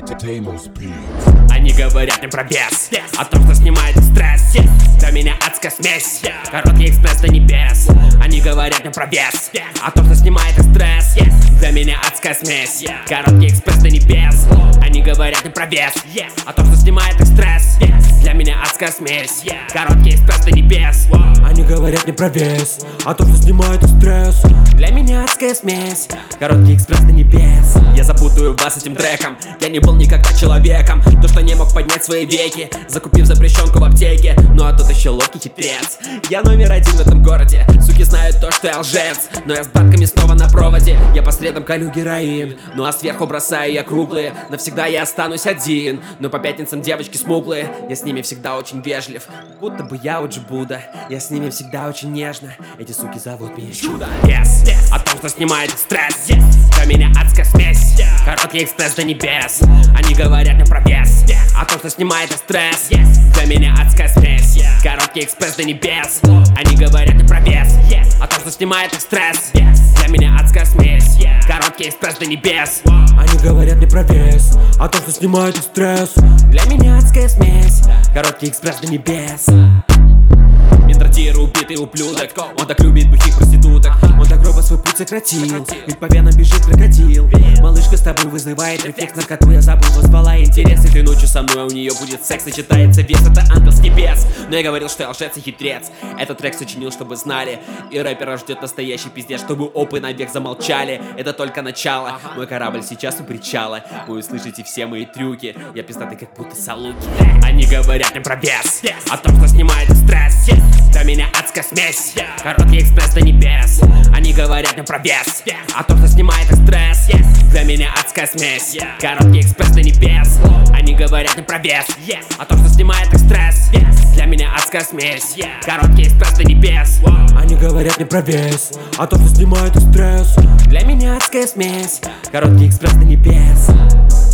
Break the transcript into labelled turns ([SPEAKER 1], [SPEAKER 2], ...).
[SPEAKER 1] Они говорят мне про вес, о том, что снимает стресс. Для меня адская смесь, короткий экспресс до небес. Они говорят мне про вес, о том, что снимает стресс. Для меня адская смесь, короткий экспресс до небес. Они говорят мне про вес, о том, что снимает стресс. Для меня адская смесь, короткий экспресс до небес.
[SPEAKER 2] Они говорят мне про вес, о том, что снимает стресс.
[SPEAKER 1] Для меня адская смесь, короткий экспресс до небес. Я запутаю вас этим треком, я не был никогда человеком. То, что не мог поднять свои веки, закупив запрещенку в аптеке. Ну а тут еще ловкий хитрец. Я номер один в этом городе, суки знают то, что я лжец. Но я с бабками снова на проводе, я по средам колю героин. Ну а сверху бросаю я круглые, навсегда я останусь один. Но по пятницам девочки смуглые, я с ними всегда очень вежлив. Будто бы я Оджи Будда, я с ними всегда очень нежно. Эти суки зовут меня Чудо. О том, что снимает стресс, для меня адская смесь, короткий экспресс до небес. Они говорят мне про вес, о том, что снимает стресс. Для меня адская смесь, короткий экспресс до небес. Они говорят мне про вес, о том, что снимает стресс. Для меня адская смесь, короткий экспресс до небес.
[SPEAKER 2] Они говорят мне про вес, о том, что снимает стресс.
[SPEAKER 1] Для меня адская смесь, короткий экспресс до небес. Ментротир убитый ублюдок, он так любит бухих проституток.
[SPEAKER 2] Он так грубо свой путь сократил, ведь по венам бежит крокодил. Малышка с тобой вызывает рефлекс, на который я забыл, возвала интерес.
[SPEAKER 1] Этой ночью со мной у нее будет секс, сочетается вес, это ангел с небес. Но я говорил, что я лжец и хитрец. Этот трек сочинил, чтобы знали, и рэпера ждет настоящий пиздец, чтобы опы навек замолчали. Это только начало, мой корабль сейчас у причала. Вы услышите все мои трюки, я пиздатый как будто Салуки. Они говорят мне про вес, о том, что снимает стресс. Для меня адская смесь, короткий экспресс до небес. Они говорят мне про вес, о том, что снимает стресс. Для меня адская смесь, короткий экспресс до небес. Они говорят мне про вес, о том, что снимает стресс. Для меня адская смесь, короткий экспресс до небес.
[SPEAKER 2] Они говорят мне про вес, о том, что снимает стресс.
[SPEAKER 1] Для меня адская смесь, короткий экспресс до небес.